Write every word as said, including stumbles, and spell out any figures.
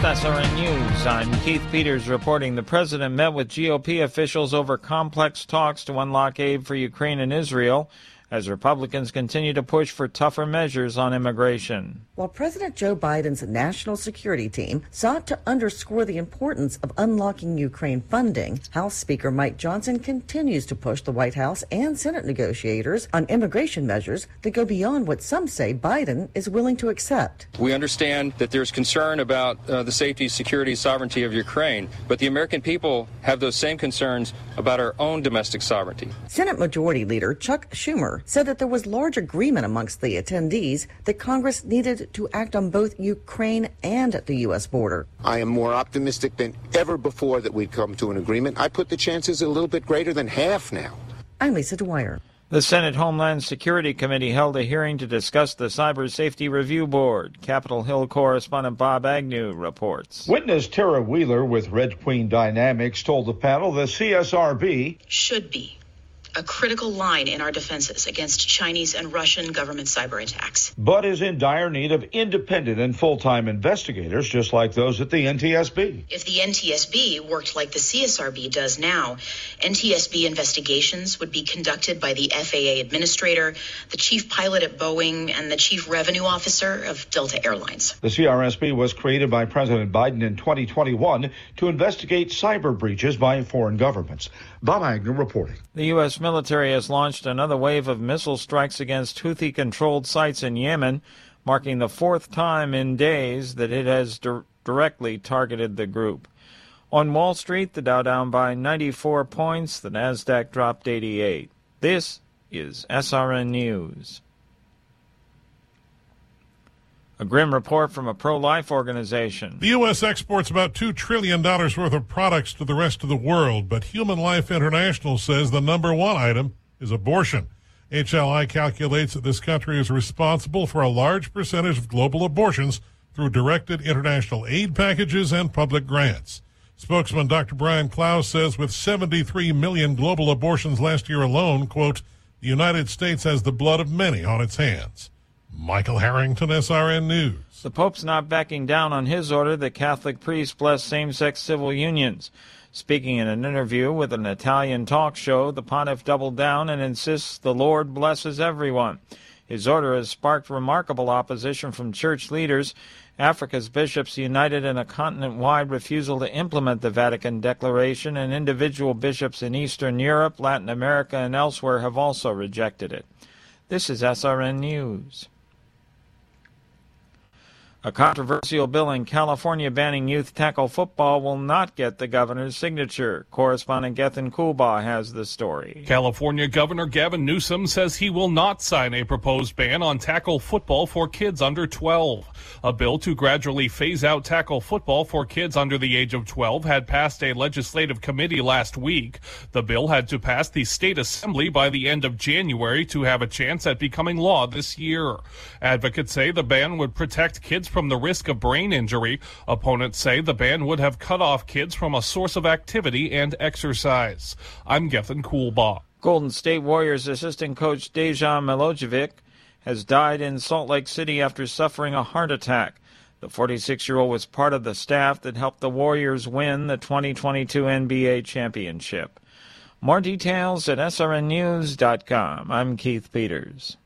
With S R N News, I'm Keith Peters reporting the president met with G O P officials over complex talks to unlock aid for Ukraine and Israel as Republicans continue to push for tougher measures on immigration. While President Joe Biden's national security team sought to underscore the importance of unlocking Ukraine funding, House Speaker Mike Johnson continues to push the White House and Senate negotiators on immigration measures that go beyond what some say Biden is willing to accept. We understand that there's concern about uh, the safety, security, sovereignty of Ukraine, but the American people have those same concerns about our own domestic sovereignty. Senate Majority Leader Chuck Schumer said that there was large agreement amongst the attendees that Congress needed to act on both Ukraine and the U S border. I am more optimistic than ever before that we'd come to an agreement. I put the chances a little bit greater than half now. I'm Lisa Dwyer. The Senate Homeland Security Committee held a hearing to discuss the Cyber Safety Review Board. Capitol Hill correspondent Bob Agnew reports. Witness Tara Wheeler with Red Queen Dynamics told the panel the C S R B should be a critical line in our defenses against Chinese and Russian government cyber attacks, but is in dire need of independent and full-time investigators, just like those at the N T S B. If the N T S B worked like the C S R B does now, N T S B investigations would be conducted by the F A A administrator, the chief pilot at Boeing, and the chief revenue officer of Delta Airlines. The C R S B was created by President Biden in twenty twenty-one to investigate cyber breaches by foreign governments. Bob Agnew reporting. The U S military has launched another wave of missile strikes against Houthi-controlled sites in Yemen, marking the fourth time in days that it has di- directly targeted the group. On Wall Street, the Dow down by ninety-four points, the Nasdaq dropped eighty-eight. This is S R N News. A grim report from a pro-life organization. The U S exports about two trillion dollars worth of products to the rest of the world, but Human Life International says the number one item is abortion. H L I calculates that this country is responsible for a large percentage of global abortions through directed international aid packages and public grants. Spokesman Doctor Brian Klaus says with seventy-three million global abortions last year alone, quote, the United States has the blood of many on its hands. Michael Harrington, S R N News. The Pope's not backing down on his order that Catholic priests bless same-sex civil unions. Speaking in an interview with an Italian talk show, the pontiff doubled down and insists the Lord blesses everyone. His order has sparked remarkable opposition from church leaders. Africa's bishops united in a continent-wide refusal to implement the Vatican Declaration, and individual bishops in Eastern Europe, Latin America, and elsewhere have also rejected it. This is S R N News. A controversial bill in California banning youth tackle football will not get the governor's signature. Correspondent Gethin Coolbaugh has the story. California Governor Gavin Newsom says he will not sign a proposed ban on tackle football for kids under twelve. A bill to gradually phase out tackle football for kids under the age of twelve had passed a legislative committee last week. The bill had to pass the state assembly by the end of January to have a chance at becoming law this year. Advocates say the ban would protect kids from the risk of brain injury. Opponents say the ban would have cut off kids from a source of activity and exercise. I'm Gethin Coolbaugh. Golden State Warriors assistant coach Dejan Milojevic has died in Salt Lake City after suffering a heart attack. The forty-six-year-old was part of the staff that helped the Warriors win the twenty twenty-two N B A championship. More details at S R N news dot com. I'm Keith Peters.